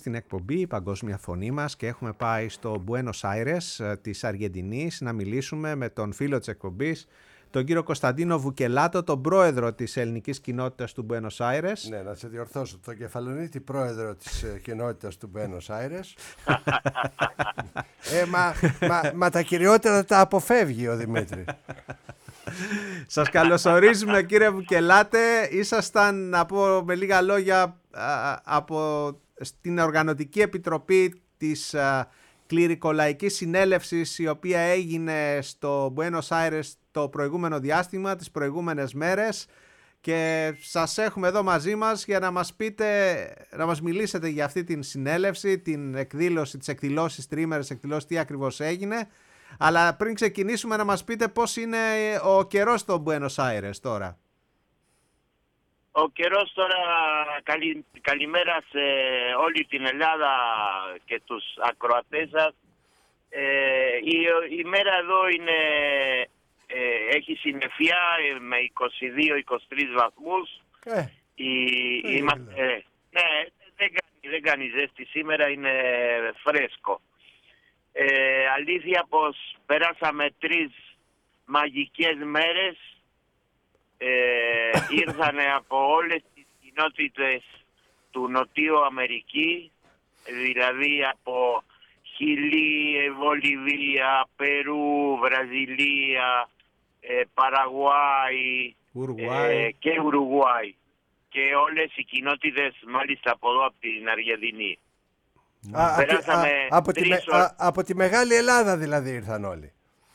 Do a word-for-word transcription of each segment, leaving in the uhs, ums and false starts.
στην εκπομπή η Παγκόσμια Φωνή μας και έχουμε πάει στο Μπουένος Άιρες της Αργεντινής να μιλήσουμε με τον φίλο της εκπομπής, τον κύριο Κωνσταντίνο Βουκελάτο, τον πρόεδρο της ελληνικής κοινότητας του Μπουένος Άιρες. Ναι, να σε διορθώσω, τον Κεφαλονίτη πρόεδρο της κοινότητας του Μπουένος Άιρες. ε, μα, μα, μα τα κυριότερα τα αποφεύγει ο Δημήτρη. Σας καλωσορίζουμε κύριε Βουκελάτε. Ήσασταν, να πω με λίγα λόγια, από στην Οργανωτική Επιτροπή της Κληρικολαϊκής Συνέλευσης, η οποία έγινε στο Μπουένος Άιρες το προηγούμενο διάστημα, τις προηγούμενες μέρες, και σας έχουμε εδώ μαζί μας για να μας πείτε, να μας μιλήσετε για αυτή την συνέλευση, την εκδήλωση, τις εκδηλώσεις, τρίμερες εκδηλώσεις, τι ακριβώς έγινε. Αλλά πριν ξεκινήσουμε, να μας πείτε πώς είναι ο καιρός στο Μπουένος Άιρες τώρα. Ο καιρός τώρα, καλη, καλημέρα σε όλη την Ελλάδα και τους ακροατές σας. Ε, η, η μέρα εδώ είναι, ε, έχει συννεφιά με είκοσι δύο είκοσι τρεις βαθμούς. Ε, η, είμαστε, ε, ναι, δεν κάνει, δεν κάνει ζέστη σήμερα, είναι φρέσκο. Ε, αλήθεια πως περάσαμε τρεις μαγικές μέρες. Ε, ήρθανε από όλες τις κοινότητες του Νοτιού Αμερική, δηλαδή από Χιλή, Βολιβία, Περού, Βραζιλία, ε, Παραγουάη ε, και Ουρουγουάη, και όλες οι κοινότητες μάλιστα από εδώ από την Αργεντινή. Α, Περάσαμε α, από, τη, α, από τη Μεγάλη Ελλάδα δηλαδή ήρθαν όλοι.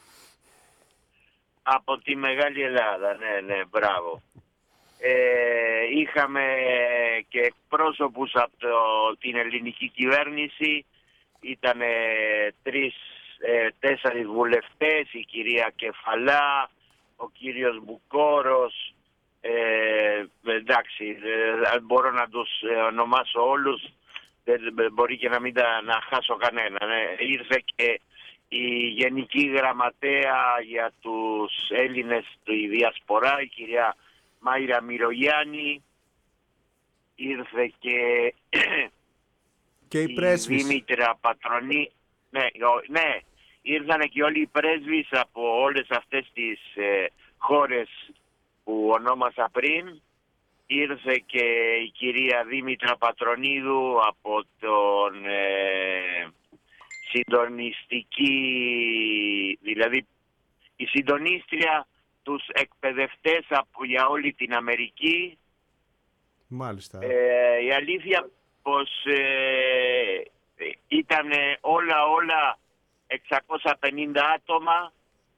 Από τη Μεγάλη Ελλάδα, ναι, ναι, μπράβο. Ε, είχαμε και εκπρόσωπους από το, την ελληνική κυβέρνηση. Ήτανε τρεις, ε, τέσσερις βουλευτές, η κυρία Κεφαλά, ο κύριος Μπουκόρος. Ε, εντάξει, ε, μπορώ να τους ονομάσω όλους. Δεν μπορεί και να μην τα, να χάσω κανένα. Ναι. Ήρθε και η Γενική Γραμματέα για τους Έλληνες του η Διασπορά, η κυρία Μάιρα Μυρογιάννη. Ήρθε και, και η, η Δήμητρα Πατρονή. Ναι, ναι, ήρθαν και όλοι οι πρέσβεις από όλες αυτές τις ε, χώρες που ονόμασα πριν. Ήρθε και η κυρία Δήμητρα Πατρονίδου από τον ε, συντονιστική, δηλαδή η συντονίστρια τους εκπαιδευτές από, για όλη την Αμερική. Μάλιστα. Ε, η αλήθεια πως ε, ήταν όλα όλα εξακόσια πενήντα άτομα.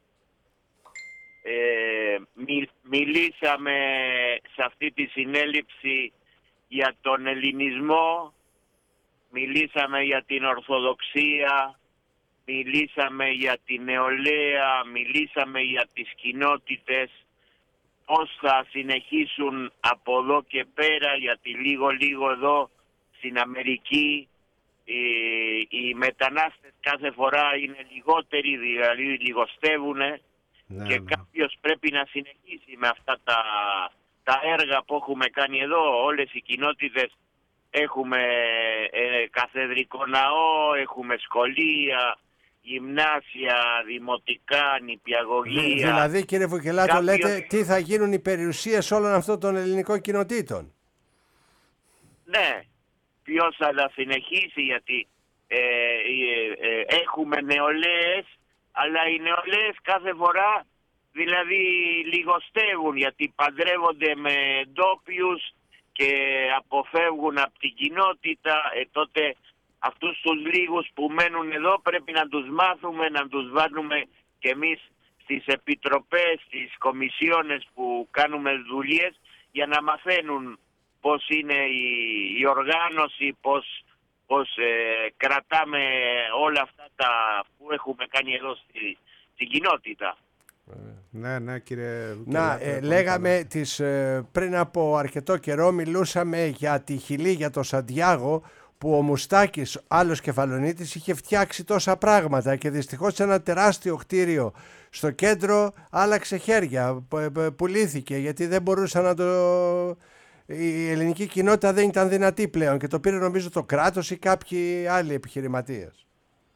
Ε, μι, μιλήσαμε σε αυτή τη συνέλευση για τον ελληνισμό, μιλήσαμε για την Ορθοδοξία, μιλήσαμε για την νεολαία, μιλήσαμε για τις κοινότητες, πώς θα συνεχίσουν από εδώ και πέρα, γιατί λίγο λίγο εδώ στην Αμερική οι, οι μετανάστες κάθε φορά είναι λιγότεροι, δηλαδή λιγοστεύουνε. Ναι, και ναι. Κάποιος πρέπει να συνεχίσει με αυτά τα, τα έργα που έχουμε κάνει εδώ. Όλες οι κοινότητες έχουμε ε, καθεδρικό ναό, έχουμε σχολεία, γυμνάσια, δημοτικά, νηπιαγωγεία. Δηλαδή κύριε Βουκελάτο, Κάποιος... λέτε τι θα γίνουν οι περιουσίες όλων αυτών των ελληνικών κοινοτήτων. Ναι, ποιος θα συνεχίσει, γιατί ε, ε, ε, έχουμε νεολαίες, αλλά οι νεολαίες κάθε φορά δηλαδή λιγοστεύουν, γιατί παντρεύονται με ντόπιους και αποφεύγουν από την κοινότητα. Ε, τότε αυτούς τους λίγους που μένουν εδώ πρέπει να τους μάθουμε, να τους βάλουμε και εμείς στις επιτροπές, στις κομισιόνες που κάνουμε δουλειές, για να μαθαίνουν πώς είναι η, η οργάνωση, πώς, πώς ε, κρατάμε όλα αυτά τα που έχουμε κάνει εδώ στη, στην κοινότητα. Ναι, ναι, κύριε. Να, ε, λέγαμε τις, ε, πριν από αρκετό καιρό μιλούσαμε για τη Χιλή, για το Σαντιάγο, που ο Μουστάκης, άλλος Κεφαλονίτης, είχε φτιάξει τόσα πράγματα και δυστυχώς ένα τεράστιο κτίριο στο κέντρο άλλαξε χέρια, πουλήθηκε γιατί δεν μπορούσαν να το η ελληνική κοινότητα δεν ήταν δυνατή πλέον και το πήρε νομίζω το κράτος ή κάποιοι άλλοι επιχειρηματίες.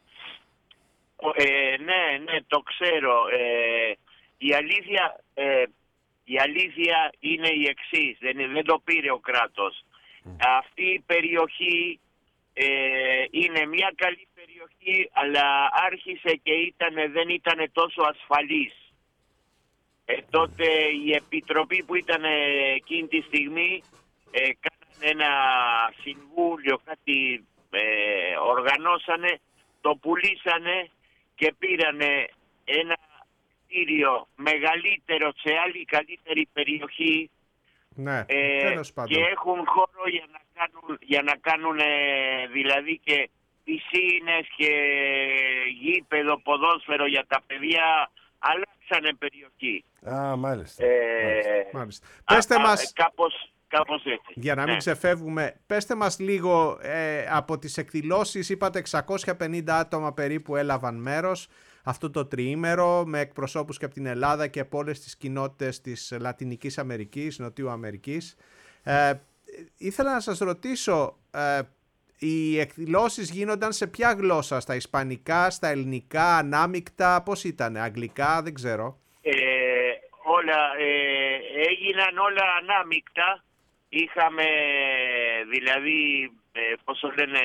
Ε, ναι, ναι, το ξέρω. Ε, η, αλήθεια, ε, η αλήθεια είναι η εξής. Δεν, δεν το πήρε ο κράτος. Mm. Αυτή η περιοχή ε, είναι μια καλή περιοχή, αλλά άρχισε και ήτανε, δεν ήταν τόσο ασφαλής. Ε, τότε η επιτροπή που ήταν εκείνη τη στιγμή ε, κάνανε ένα συμβούλιο, κάτι ε, οργανώσανε, το πουλήσανε και πήρανε ένα κτίριο μεγαλύτερο σε άλλη καλύτερη περιοχή. Ναι, ε, τέλος πάντων. Και έχουν χώρο για να κάνουν, για να κάνουν δηλαδή και πισίνες και γήπεδο, ποδόσφαιρο για τα παιδιά. Αλλάξανε περιοχή. Α, μάλιστα. Ε, μάλιστα. Πέστε α, μας, α, κάπως, κάπως έτσι. για να μην ναι. ξεφεύγουμε, πέστε μας λίγο ε, από τις εκδηλώσεις. Είπατε εξακόσια πενήντα άτομα περίπου έλαβαν μέρος αυτό το τριήμερο, με εκπροσώπους και από την Ελλάδα και από όλες τις κοινότητες της Λατινικής Αμερικής, Νοτιού Αμερικής. Ε, ήθελα να σας ρωτήσω, ε, οι εκδηλώσεις γίνονταν σε ποια γλώσσα, στα ισπανικά, στα ελληνικά, ανάμεικτα, πώς ήταν, αγγλικά, δεν ξέρω. Ε, όλα, ε, έγιναν όλα ανάμεικτα. Είχαμε δηλαδή, ε, πώς το λένε...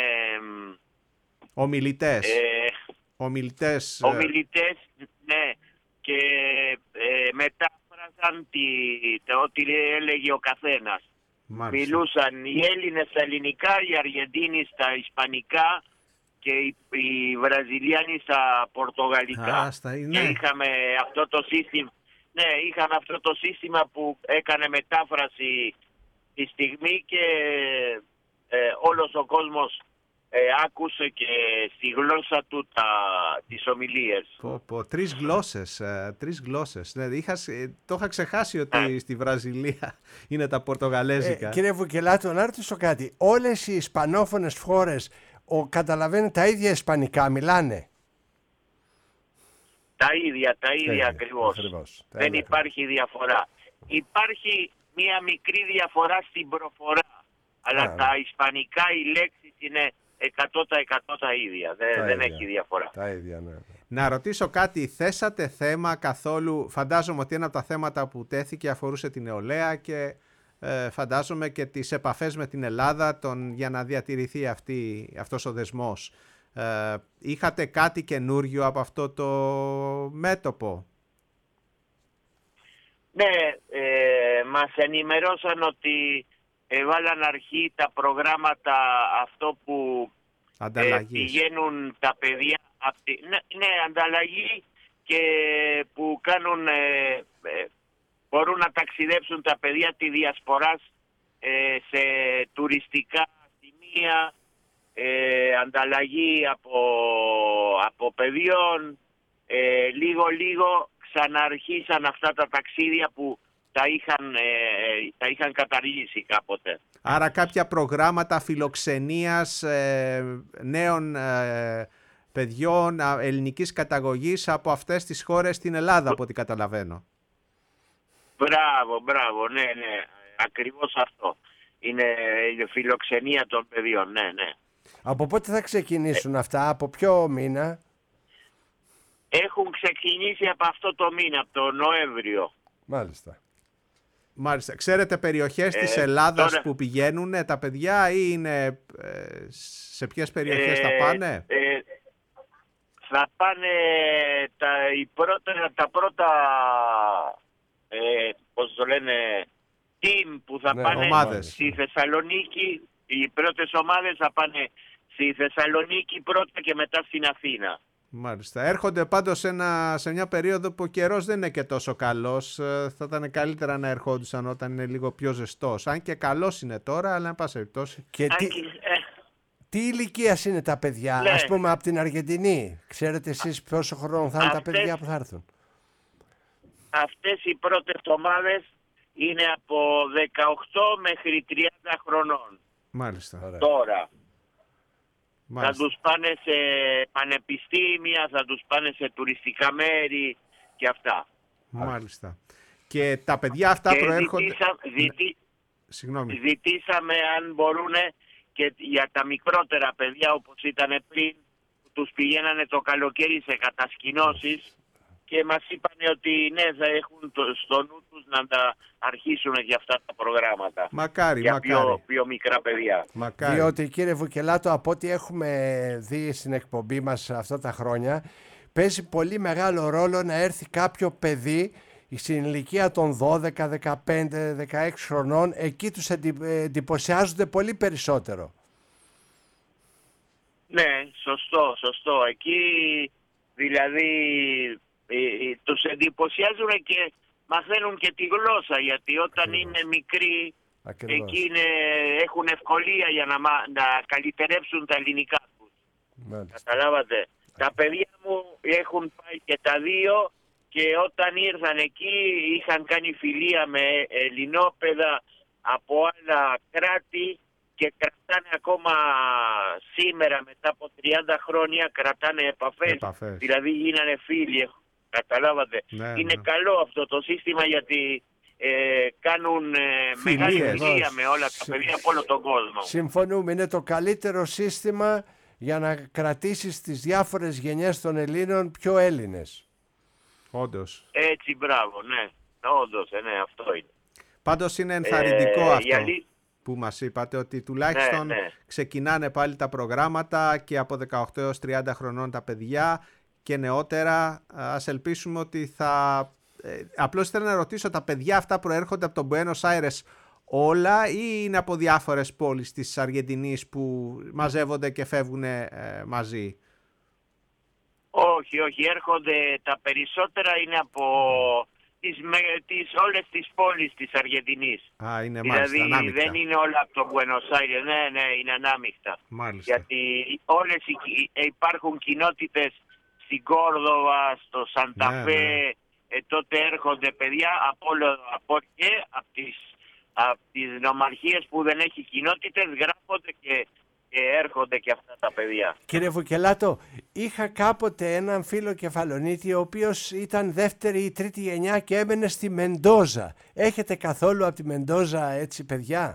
Ομιλητές. Ε, ομιλητές. ομιλητές, ναι. Και ε, μετάφραζαν τη, το, ό,τι έλεγε ο καθένας. Μάλιστα. Μιλούσαν οι Έλληνες στα ελληνικά, οι Αργεντίνοι στα ισπανικά και οι, οι Βραζιλιάνοι στα πορτογαλικά. Α, στα, ναι. Και είχαμε αυτό το σύστημα, ναι, είχαμε αυτό το σύστημα που έκανε μετάφραση τη στιγμή και ε, όλος ο κόσμος ε, άκουσε και στη γλώσσα του τα, τις ομιλίες. Πω, πω, τρεις γλώσσες, ε, τρεις γλώσσες. Δηλαδή, είχα, το είχα ξεχάσει ότι ε. στη Βραζιλία είναι τα πορτογαλέζικα. Ε, κύριε Βουκελάτο, να ρωτήσω κάτι. Όλες οι ισπανόφωνες χώρες ο, καταλαβαίνουν τα ίδια ισπανικά, μιλάνε? Τα ίδια, τα ίδια ίδια, ακριβώς. ακριβώς. Δεν ίδια, υπάρχει ακριβώς. διαφορά. Υπάρχει μία μικρή διαφορά στην προφορά. Αλλά Α, τα ναι. ισπανικά οι λέξεις είναι εκατό τοις εκατό τα ίδια. Δεν, τα δεν ίδια. έχει διαφορά. Τα ίδια, ναι. Να ρωτήσω κάτι. Θέσατε θέμα καθόλου? Φαντάζομαι ότι ένα από τα θέματα που τέθηκε αφορούσε την νεολαία και ε, φαντάζομαι και τις επαφές με την Ελλάδα τον, για να διατηρηθεί αυτή, αυτός ο δεσμός. Ε, είχατε κάτι καινούριο από αυτό το μέτωπο? Ναι, ε, μας ενημερώσαν ότι έβαλαν αρχή τα προγράμματα αυτό που ε, πηγαίνουν τα παιδιά αυτή, ναι, ναι, ανταλλαγή και που κάνουν ε, ε, μπορούν να ταξιδέψουν τα παιδιά τη διασποράς ε, σε τουριστικά σημεία, ε, ανταλλαγή από, από παιδιών. ε, λίγο λίγο ξαναρχίσαν αυτά τα ταξίδια που τα είχαν, ε, τα είχαν καταργήσει κάποτε. Άρα κάποια προγράμματα φιλοξενίας ε, νέων ε, παιδιών ελληνικής καταγωγής από αυτές τις χώρες στην Ελλάδα, από ό,τι καταλαβαίνω. Μπράβο, μπράβο, ναι, ναι. Ακριβώς αυτό. Είναι η φιλοξενία των παιδιών, ναι, ναι. Από πότε θα ξεκινήσουν ε, αυτά, από ποιο μήνα? Έχουν ξεκινήσει από αυτό το μήνα, από το Νοέμβριο. Μάλιστα. Μάλιστα. Ξέρετε περιοχές ε, της Ελλάδας τώρα... που πηγαίνουν τα παιδιά ή είναι, ε, σε ποιες περιοχές ε, θα πάνε? Ε, θα πάνε τα, οι πρώτα, τα πρώτα, ε, πώς το λένε, team που θα ναι, πάνε ομάδες. Στη Θεσσαλονίκη. Οι πρώτες ομάδες θα πάνε στη Θεσσαλονίκη πρώτα και μετά στην Αθήνα. Μάλιστα. Έρχονται πάντως σε, ένα, σε μια περίοδο που ο καιρός δεν είναι και τόσο καλός. Θα ήταν καλύτερα να ερχόντουσαν όταν είναι λίγο πιο ζεστός. Αν και καλός είναι τώρα, αλλά εν πάση περιπτώσει. Και τι, και, ε, τι ηλικία είναι τα παιδιά, ναι. Ας πούμε από την Αργεντινή? Ξέρετε εσείς πόσο χρόνο θα είναι αυτές, τα παιδιά που θα έρθουν? Αυτές οι πρώτες ομάδες είναι από δεκαοκτώ μέχρι τριάντα χρονών. Μάλιστα. Τώρα. Μάλιστα. Θα τους πάνε σε πανεπιστήμια, θα τους πάνε σε τουριστικά μέρη και αυτά. Μάλιστα. Και τα παιδιά αυτά και προέρχονται... Ζητήσα, ζητή... Συγγνώμη. Ζητήσαμε αν μπορούν και για τα μικρότερα παιδιά όπως ήταν πριν, που τους πηγαίνανε το καλοκαίρι σε κατασκηνώσεις και μας είπανε ότι ναι, θα έχουν το, στο νου τους να τα αρχίσουν για αυτά τα προγράμματα. Μακάρι, για μακάρι. Πιο, πιο μικρά παιδιά. Μακάρι. Διότι κύριε Βουκελάτο, από ό,τι έχουμε δει στην εκπομπή μας αυτά τα χρόνια, παίζει πολύ μεγάλο ρόλο να έρθει κάποιο παιδί στην ηλικία των δώδεκα, δεκαπέντε, δεκαέξι χρονών. Εκεί τους εντυπωσιάζονται πολύ περισσότερο. Ναι, σωστό, σωστό. Εκεί δηλαδή ε, ε, τους εντυπωσιάζουν και μαθαίνουν και τη γλώσσα, γιατί όταν Ακριβώς. είναι μικροί Ακριβώς. εκεί είναι, έχουν ευκολία για να, να καλυτερέψουν τα ελληνικά τους. Μάλιστα. Καταλάβατε. Τα παιδιά μου έχουν πάει και τα δύο και όταν ήρθαν εκεί είχαν κάνει φιλία με ελληνόπαιδα από άλλα κράτη και κρατάνε ακόμα σήμερα μετά από τριάντα χρόνια κρατάνε επαφές. Επαφές. Δηλαδή γίνανε φίλοι. Καταλάβατε. Ναι, είναι ναι. καλό αυτό το σύστημα γιατί ε, κάνουν ε, μεγάλη Φιλίες. φιλία με όλα τα παιδιά από όλο τον κόσμο. Συμφωνούμε, είναι το καλύτερο σύστημα για να κρατήσεις τις διάφορες γενιές των Ελλήνων πιο Έλληνες. Όντως. Έτσι, μπράβο, ναι. Όντως, ε, ναι, αυτό είναι. Πάντως είναι ενθαρρυντικό Ε, αυτό η αλή- που μας είπατε, ότι τουλάχιστον Ναι, ναι. ξεκινάνε πάλι τα προγράμματα και από δεκαοκτώ έως τριάντα χρονών τα παιδιά και νεότερα. Ας ελπίσουμε ότι θα... Ε, απλώς ήθελα να ρωτήσω, τα παιδιά αυτά προέρχονται από τον Buenos Aires όλα ή είναι από διάφορες πόλεις της Αργεντινής που μαζεύονται και φεύγουν ε, μαζί? Όχι, όχι, έρχονται τα περισσότερα είναι από τις, με, τις, όλες τις πόλεις της Αργεντινής. Α, είναι Δηλαδή μάλιστα ανάμεικτα. δεν είναι όλα από το Buenos Aires, ναι, ναι, είναι ανάμεικτα. Μάλιστα. Γιατί όλες οι, υπάρχουν κοινότητες στην Κόρδοβα, στο Σανταφέ, Ναι, ναι. ε, τότε έρχονται παιδιά από, όλο, από και από τις, από τις νομαρχίες που δεν έχει κοινότητες, γράφονται και, και έρχονται και αυτά τα παιδιά. Κύριε Βουκελάτο, είχα κάποτε έναν φίλο Κεφαλονίτη ο οποίος ήταν δεύτερη ή τρίτη γενιά και έμενε στη Μεντόζα. Έχετε καθόλου από τη Μεντόζα έτσι παιδιά?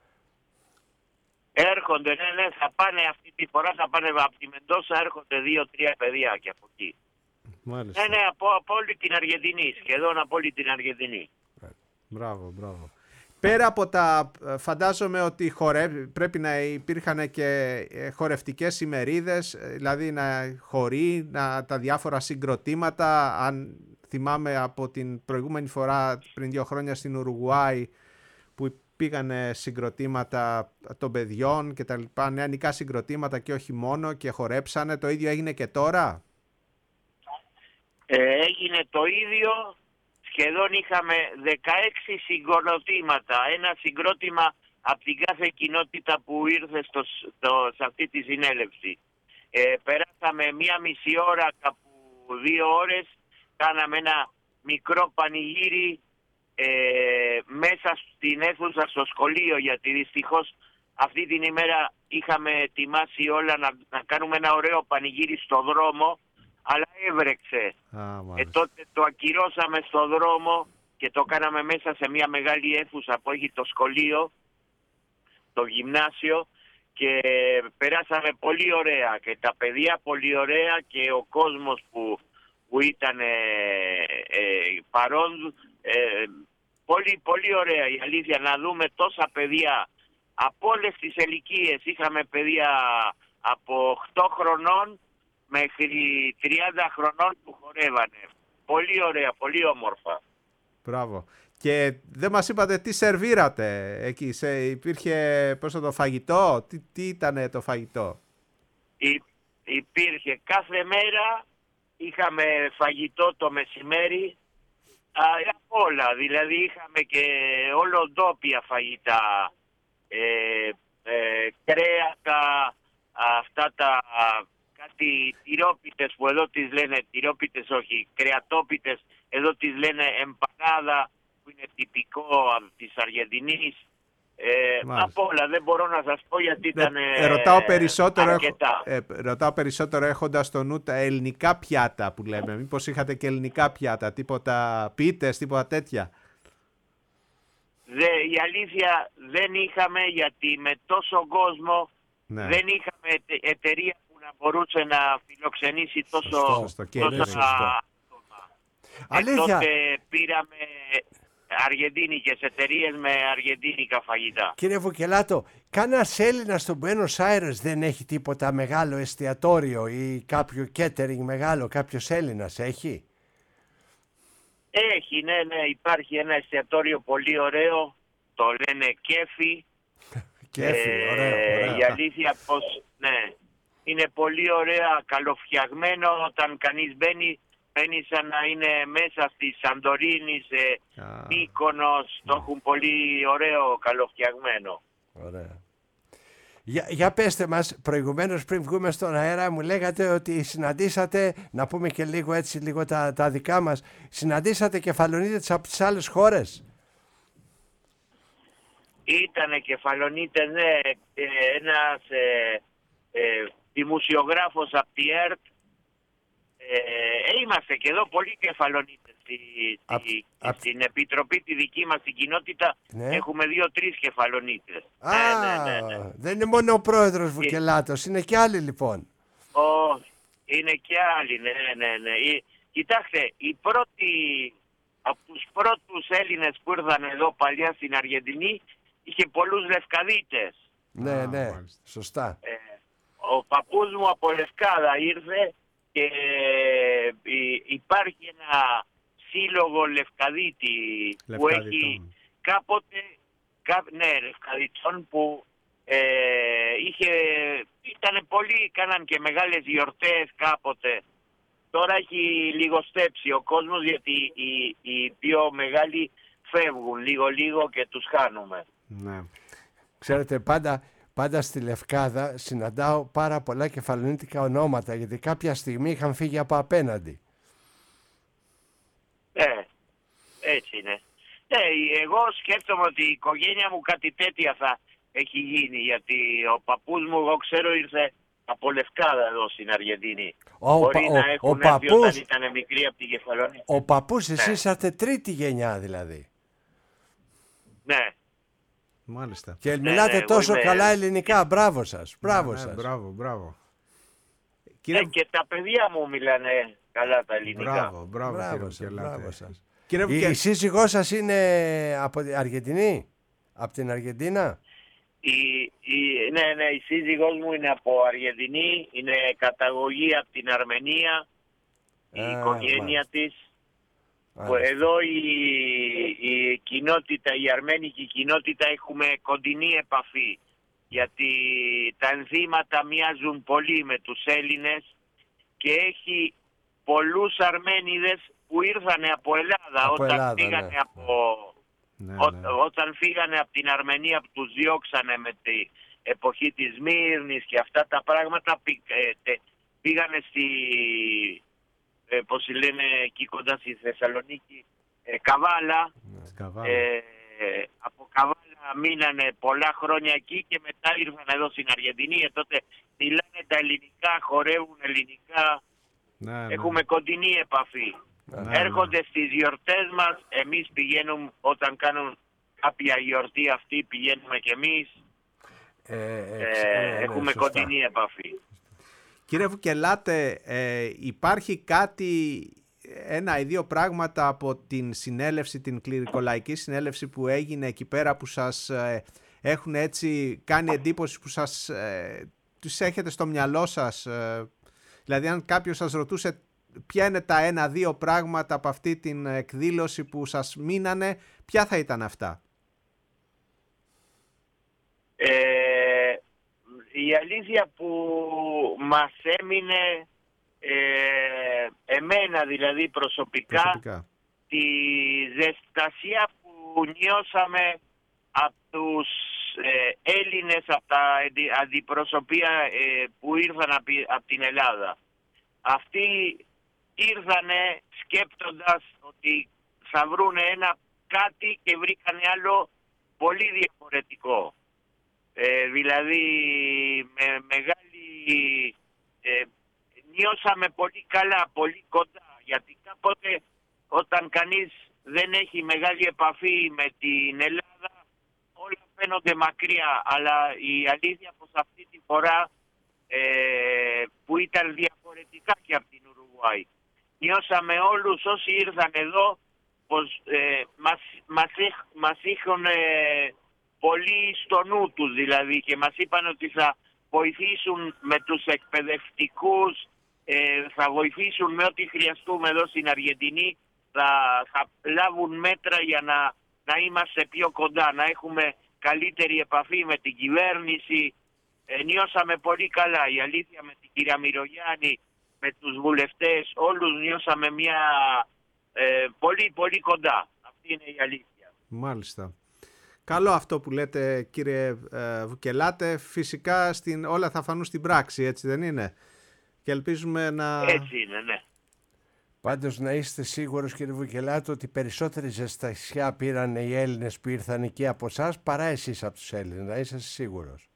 Έρχονται, ναι, ναι, θα πάνε αυτή τη φορά, θα πάνε από τη Μεντόσα, έρχονται δύο-τρία παιδιά και από εκεί. Μάλιστα. Ναι, ναι, από, από όλη την Αργεντινή, σχεδόν από όλη την Αργεντινή. Μπράβο, μπράβο. Πέρα από τα, φαντάζομαι ότι χορε... πρέπει να υπήρχαν και χορευτικές ημερίδες, δηλαδή να χορεί, να, τα διάφορα συγκροτήματα. Αν θυμάμαι από την προηγούμενη φορά πριν δύο χρόνια στην Ουρουγουάη που πήγανε συγκροτήματα των παιδιών και τα λοιπά, νεανικά συγκροτήματα και όχι μόνο, και χορέψανε, το ίδιο έγινε και τώρα? Ε, έγινε το ίδιο. Σχεδόν είχαμε δεκαέξι συγκροτήματα. Ένα συγκρότημα από την κάθε κοινότητα που ήρθε στο, στο, σε αυτή τη συνέλευση. Ε, περάσαμε μία μισή ώρα, κάπου δύο ώρες. Κάναμε ένα μικρό πανηγύρι ε, μέσα στην αίθουσα στο σχολείο, γιατί δυστυχώς αυτή την ημέρα είχαμε ετοιμάσει όλα να, να κάνουμε ένα ωραίο πανηγύρι στο δρόμο, αλλά έβρεξε. Α, ε, τότε το ακυρώσαμε στο δρόμο και το κάναμε μέσα σε μια μεγάλη αίθουσα που έχει το σχολείο, το γυμνάσιο, και περάσαμε πολύ ωραία και τα παιδιά πολύ ωραία και ο κόσμος που, που ήταν ε, ε, παρόν ε, πολύ πολύ ωραία. Η αλήθεια, να δούμε τόσα παιδιά από όλες τις ηλικίες. Είχαμε παιδιά από οκτώ χρονών μέχρι τριάντα χρονών που χορεύανε. Πολύ ωραία, πολύ όμορφα. Μπράβο. Και δεν μας είπατε τι σερβίρατε εκεί, σε, υπήρχε πώς το φαγητό, τι, τι ήταν το φαγητό? Υ, υπήρχε κάθε μέρα, είχαμε φαγητό το μεσημέρι, α, από όλα, δηλαδή είχαμε και όλο ντόπια φαγητά, ε, ε, κρέατα, αυτά τα κάτι τυρόπιτες που εδώ τις λένε, τυρόπιτες όχι, κρεατόπιτες, εδώ τις λένε εμπανάδα, που είναι τυπικό της Αργεντινής. Ε, από όλα, δεν μπορώ να σας πω γιατί ήταν ε, ρωτάω, περισσότερο αρκετά. Έχ, ε, ρωτάω περισσότερο έχοντας στο νου τα ελληνικά πιάτα που λέμε. Μήπως είχατε και ελληνικά πιάτα, τίποτα πίτες, τίποτα τέτοια? δε, η αλήθεια δεν είχαμε, γιατί με τόσο κόσμο ναι. δεν είχαμε εται, εταιρεία που να μπορούσε να φιλοξενήσει τόσο, σωστό, σωστό, τόσα άτομα. Αλήθεια. Ε, τότε πήραμε αργεντίνικες εταιρείες με αργεντίνικα φαγητά. Κύριε Βουκελάτο, κανένας Έλληνας στο Buenos Aires δεν έχει τίποτα μεγάλο εστιατόριο ή κάποιο catering μεγάλο, κάποιος Έλληνας έχει? Έχει, ναι, ναι, υπάρχει ένα εστιατόριο πολύ ωραίο, το λένε Κέφι. Κέφι, ε, ωραίο, ωραίο. Η αλήθεια πως, ναι, είναι πολύ ωραία, καλοφτιαγμένο. Όταν κανείς μπαίνει, μπαίνει σαν να είναι μέσα στη Σαντορίνη, σε Α. Μύκονος, το έχουν πολύ ωραίο, καλοφτιαγμένο. Ωραία. Για, για πέστε μας, προηγουμένως πριν βγούμε στον αέρα μου λέγατε ότι συναντήσατε, να πούμε και λίγο έτσι λίγο τα, τα δικά μας, συναντήσατε κεφαλονίτες από τις άλλες χώρες. Ήτανε κεφαλονίτες, ναι, ε, ένας ε, ε, δημοσιογράφος από τη ΕΡΤ. Ε, είμαστε και εδώ πολλοί κεφαλονίτες. Στη, Απ, στη, απ, στην επιτροπή τη δική μας, στην κοινότητα, ναι. έχουμε δύο-τρεις κεφαλονίτες. Α, ναι, ναι, ναι, ναι. δεν είναι μόνο ο πρόεδρος Βουκελάτος, είναι και άλλοι λοιπόν. Ο, είναι και άλλοι, ναι, ναι, ναι. Η, κοιτάξτε, οι πρώτοι, από τους πρώτους Έλληνες που ήρθαν εδώ παλιά στην Αργεντινή, είχε πολλούς Λευκαδίτες. Ναι, Α, ναι, μάλιστα. σωστά. Ε, ο παππούς μου από Λευκάδα ήρθε και ε, υπάρχει ένα σύλλογο Λευκαδίτη που έχει κάποτε, κά, ναι, Λευκαδιτών που ε, είχε, ήταν πολύ, κάναν και μεγάλες γιορτές κάποτε. Τώρα έχει λιγοστέψει ο κόσμος, γιατί οι, οι πιο μεγάλοι φεύγουν λίγο-λίγο και τους χάνουμε. Ναι. Ξέρετε, πάντα, πάντα στη Λευκάδα συναντάω πάρα πολλά κεφαλονίτικα ονόματα, γιατί κάποια στιγμή είχαν φύγει από απέναντι. Ναι, έτσι είναι. Ναι, εγώ σκέφτομαι ότι η οικογένεια μου κάτι τέτοια θα έχει γίνει, γιατί ο παππούς μου, εγώ ξέρω, ήρθε από Λευκάδα εδώ στην Αργεντινή. Ο, Μπορεί ο, να ο, έχουν ο έρθει παππούς, όταν ήταν μικρή από τη Κεφαλονή. ο παππούς, Ναι. εσείς είσαστε τρίτη γενιά δηλαδή. Ναι. Μάλιστα. Και Ναι, μιλάτε ναι, τόσο είμαι... καλά ελληνικά. Μπράβο σας. Μπράβο ναι, ναι, σας. μπράβο, μπράβο. Κύριε... Ε, και τα παιδιά μου μιλάνε καλά τα ελληνικά. Μπράβο, μπράβο, μπράβο κύριε σας, Βουκελάτε. μπράβο σας. Κύριε Η, Βουκε... η σύζυγός σας είναι από την Αργεντινή, από την Αργεντίνα. Η, η, ναι, ναι, η σύζυγός μου είναι από Αργεντινή, είναι καταγωγή από την Αρμενία, η Α, οικογένεια μάλιστα. της. Μάλιστα. Εδώ η, η κοινότητα, η αρμένικη κοινότητα, έχουμε κοντινή επαφή, γιατί τα ενδύματα μοιάζουν πολύ με τους Έλληνες και έχει πολλούς Αρμένιδες που ήρθανε από Ελλάδα, Από όταν, Ελλάδα, φύγανε ναι. από, Ναι, ό, ναι. όταν φύγανε από την Αρμενία που τους διώξανε με την εποχή της Σμύρνης και αυτά τα πράγματα, πή, ε, τε, πήγανε στη... Ε, πώς λένε εκεί κοντά στη Θεσσαλονίκη, ε, Καβάλα. Σκαβάλα. Ε, από Καβάλα μείνανε πολλά χρόνια εκεί και μετά ήρθαν εδώ στην Αργεντινή. Ε, τότε μιλάνε τα ελληνικά, χορεύουν ελληνικά. Ναι, ναι. Έχουμε κοντινή επαφή. Ναι, Έρχονται ναι. στις γιορτές μας, εμείς πηγαίνουμε όταν κάνουν κάποια γιορτή αυτή, πηγαίνουμε κι εμείς. Ε, Ε, εξ- ναι, ναι, έχουμε σωστά. κοντινή επαφή. Κύριε Βουκελάτε, ε, υπάρχει κάτι, ένα ή δύο πράγματα από την συνέλευση, την κληρικολαϊκή συνέλευση που έγινε εκεί πέρα, που σας ε, έχουν έτσι κάνει εντύπωση, που σας ε, τους έχετε στο μυαλό σας? Ε, δηλαδή αν κάποιος σας ρωτούσε ποια είναι τα ένα-δύο πράγματα από αυτή την εκδήλωση που σας μείνανε, ποια θα ήταν αυτά? Ε, η αλήθεια που μας έμεινε, ε, εμένα δηλαδή προσωπικά, Προσωπικά. τη ζεστασία που νιώσαμε από τους ε, Έλληνες, από τα αντι- αντιπροσωπεία ε, που ήρθαν από την Ελλάδα. Αυτοί ήρθανε σκέπτοντας ότι θα βρούνε ένα κάτι και βρήκανε άλλο πολύ διαφορετικό. Ε, δηλαδή με μεγάλη... Ε, νιώσαμε πολύ καλά, πολύ κοντά, γιατί κάποτε όταν κανείς δεν έχει μεγάλη επαφή με την Ελλάδα, φαίνονται μακριά, αλλά η αλήθεια πως αυτή τη φορά ε, που ήταν διαφορετικά και από την Ουρουγουάη, νιώσαμε όλους όσοι ήρθαν εδώ πως ε, μας, μας, μας είχαν ε, πολύ στο νου τους δηλαδή, και μας είπαν ότι θα βοηθήσουν με τους εκπαιδευτικούς, ε, θα βοηθήσουν με ό,τι χρειαστούμε εδώ στην Αργεντινή, θα, θα λάβουν μέτρα για να, να είμαστε πιο κοντά, να έχουμε καλύτερη επαφή με την κυβέρνηση. Ε, νιώσαμε πολύ καλά, η αλήθεια, με την κυρία Μυρογιάννη, με τους βουλευτές, όλους νιώσαμε μια ε, πολύ πολύ κοντά. Αυτή είναι η αλήθεια. Μάλιστα. Καλό αυτό που λέτε, κύριε ε, Βουκελάτε. Φυσικά στην, όλα θα φανούν στην πράξη, έτσι δεν είναι? Και ελπίζουμε να... Έτσι είναι, ναι. Πάντως να είστε σίγουρος, κύριε Βουκελάτε, ότι περισσότερη ζεστασιά πήραν οι Έλληνες που ήρθαν εκεί από εσάς παρά εσείς από τους Έλληνες. Να είσαστε σίγουρος.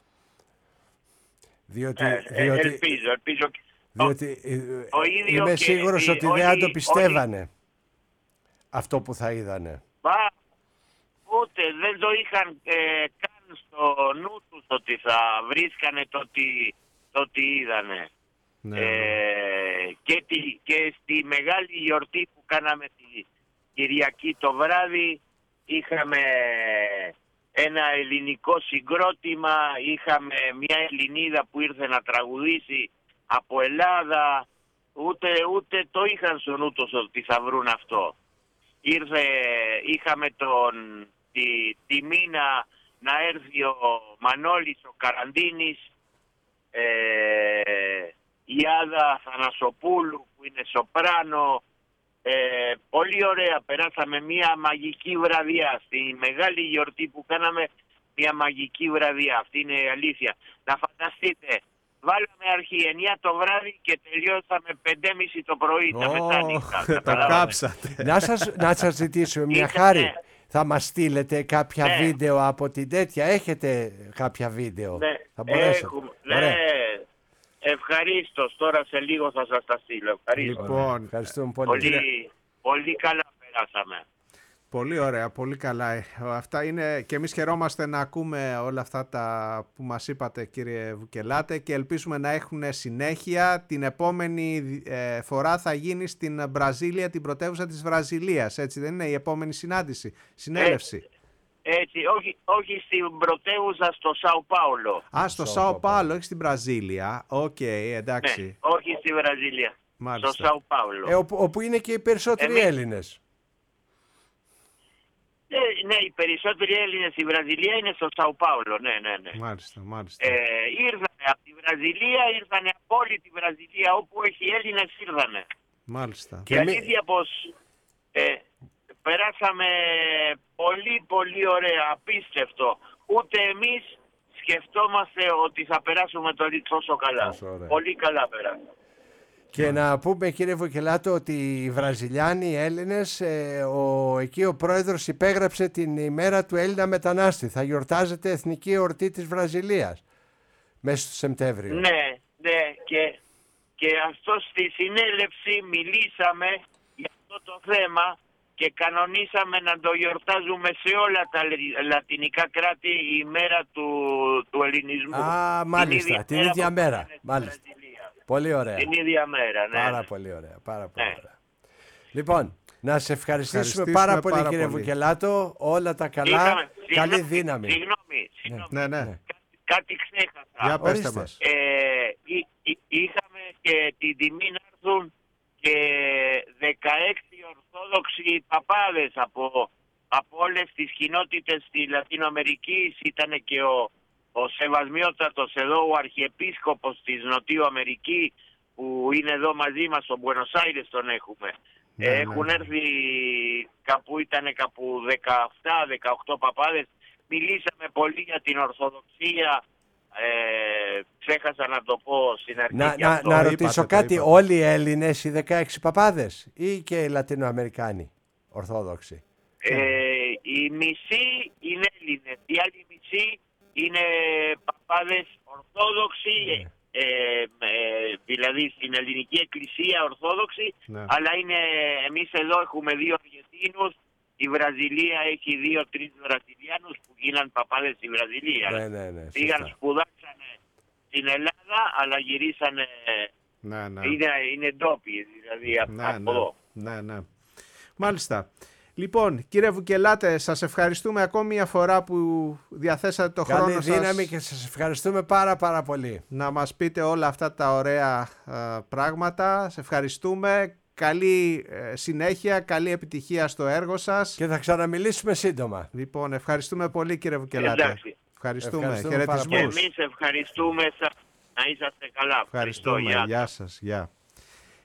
Διότι, Ε, διότι, ελπίζω, ελπίζω. διότι ο ίδιος είμαι και- σίγουρος και ότι όλοι- δεν θα το όλοι- πιστεύανε αυτό που θα είδανε. Μα, ούτε δεν το είχαν ε, καν στο νου τους ότι θα βρίσκανε το τι, το τι είδανε. Ναι, Ε, και, τη, και στη μεγάλη γιορτή που κάναμε τη Κυριακή το βράδυ είχαμε ένα ελληνικό συγκρότημα, είχαμε μια Ελληνίδα που ήρθε να τραγουδήσει από Ελλάδα, ούτε, ούτε το είχαν στο νου τους ότι θα βρουν αυτό. Ήρθε, είχαμε τον, τη τιμή να, να έρθει ο Μανώλης ο Καραντίνης, ε, η Άδα Θανασοπούλου που είναι σοπράνο. Ε, πολύ ωραία, περάσαμε μια μαγική βραδιά στη μεγάλη γιορτή που κάναμε, μια μαγική βραδιά. Αυτή είναι η αλήθεια. Να φανταστείτε, βάλαμε αρχή εννιά το βράδυ και τελειώσαμε πέντε και μισή το πρωί, τα μεσάνυχτα. το Καταλάβατε. κάψατε. να, σας, να σας ζητήσουμε μια Ήτανε- χάρη. Θα μας στείλετε κάποια Ναι. βίντεο από την τέτοια? Έχετε κάποια βίντεο? Ναι, Θα μπορέσετε? έχουμε, Ωραία. ναι, ευχαρίστως. Τώρα σε λίγο θα σας τα στείλω. Ευχαρίστως. Λοιπόν, Ευχαριστούμε πολύ. Πολύ, πολύ καλά περάσαμε. πολύ ωραία, πολύ καλά. Ε, Αυτά είναι, και εμείς χαιρόμαστε να ακούμε όλα αυτά τα που μας είπατε, κύριε Βουκελάτε, και ελπίζουμε να έχουν συνέχεια. Την επόμενη ε, φορά θα γίνει στην Βραζίλια, την πρωτεύουσα της Βραζιλίας, έτσι δεν είναι, η επόμενη συνάντηση, συνέλευση? Έτσι, όχι, όχι στην πρωτεύουσα, στο Σάο Πάολο. Α, στο Σάο Σάο Πάολο. Πάολο, όχι στην Βραζίλια. Οκ, εντάξει. Ναι, όχι στη Βραζίλια. Μάλιστα. Στο Σάο Πάολο. Ε, όπου, όπου είναι και οι περισσότεροι Εμείς- Έλληνες. Ναι, ναι, οι περισσότεροι Έλληνες στη Βραζιλία είναι στο Σάο Πάολο. Ναι, ναι, ναι. Μάλιστα, μάλιστα. Ε, ήρθανε από τη Βραζιλία, ήρθανε από όλη τη Βραζιλία, όπου έχει Έλληνες ήρθανε. Μάλιστα. Και η μη- αλήθεια πως ε, περάσαμε πολύ πολύ ωραία, απίστευτο. Ούτε εμείς σκεφτόμαστε ότι θα περάσουμε το τόσο καλά. Τόσο ωραία. Πολύ καλά περάσαμε. Και να πούμε, κύριε Βουκελάτο, ότι οι Βραζιλιάνοι, οι Έλληνες, ε, ο, εκεί ο πρόεδρος υπέγραψε την ημέρα του Έλληνα μετανάστη. Θα γιορτάζεται εθνική εορτή της Βραζιλίας μέσα στο Σεπτέμβριο. Ναι, ναι, και, και αυτό στη συνέλευση μιλήσαμε για αυτό το θέμα και κανονίσαμε να το γιορτάζουμε σε όλα τα λε- λατινικά κράτη η μέρα του, του ελληνισμού. Α, μάλιστα, την ίδια που μέρα, κάνανε στη μάλιστα. Βραζιλία. Πολύ ωραία. Την ίδια μέρα, ναι. Πάρα πολύ ωραία. Πάρα πολύ Ναι. ωραία. Λοιπόν, να σε ευχαριστήσουμε, Ευχαριστήσουμε πάρα πολύ, πάρα κύριε πολύ. Βουκελάτο. Όλα τα καλά. Είχαμε- Καλή συγγνώμη, δύναμη. Συγγνώμη, συγγνώμη. Ναι, ναι. Ναι. Κάτι, κάτι ξέχασα. Για πέστε ορίστε. μας. Ε, εί- εί- είχαμε και την τιμή να έρθουν και δεκαέξι Ορθόδοξοι παπάδες από, από όλες τις κοινότητες στη Λατινοαμερική. Ήταν και ο, ο Σεβασμιότατος εδώ, ο Αρχιεπίσκοπος της Νοτιού Αμερική, που είναι εδώ μαζί μας, στο Μπουένος Άιρες τον έχουμε. Ναι, Ε, ναι, Έχουν ναι. έρθει κάπου, ήταν κάπου δεκαεπτά δεκαοκτώ παπάδες. Μιλήσαμε πολύ για την Ορθοδοξία. Ε, ξέχασα να το πω στην αρχή. Να, γι' να, αυτό. να είπατε, ρωτήσω το κάτι, είπατε. όλοι οι Έλληνες, οι δεκαέξι παπάδες ή και οι Λατινοαμερικάνοι Ορθόδοξοι? Ε, οι μισοί είναι Έλληνες, οι άλλοι μισοί είναι παπάδες Ορθόδοξοι, ε, ε, δηλαδή στην Ελληνική Εκκλησία Ορθόδοξη, Ναι. αλλά είναι, εμείς εδώ έχουμε δύο Αργεντίνους Η Βραζιλία έχει δύο-τρεις Βραζιλιάνους που γίναν παπάδες στη Βραζιλία. Ναι, ναι, ναι, Πήγαν, σωστά. σπουδάσανε στην Ελλάδα, αλλά γυρίσανε. Ναι, ναι. Είναι, είναι ντόπιοι, δηλαδή από Ναι, από ναι, εδώ. ναι, ναι. Μάλιστα. Λοιπόν, κύριε Βουκελάτε, σας ευχαριστούμε ακόμη μια φορά που διαθέσατε το Καλή χρόνο δύναμη σας και σας ευχαριστούμε πάρα πάρα πολύ. να μας πείτε όλα αυτά τα ωραία α, πράγματα. Σε ευχαριστούμε. Καλή ε, συνέχεια, καλή επιτυχία στο έργο σας. Και θα ξαναμιλήσουμε σύντομα. Λοιπόν, ευχαριστούμε πολύ κύριε Βουκελάτε. Εντάξει. Ευχαριστούμε. Ευχαριστούμε πάρα Και Χαιρετισμούς. εμείς ευχαριστούμε σας. Να είσαστε καλά. Ευχαριστούμε. Γεια. Γεια σας. Γεια.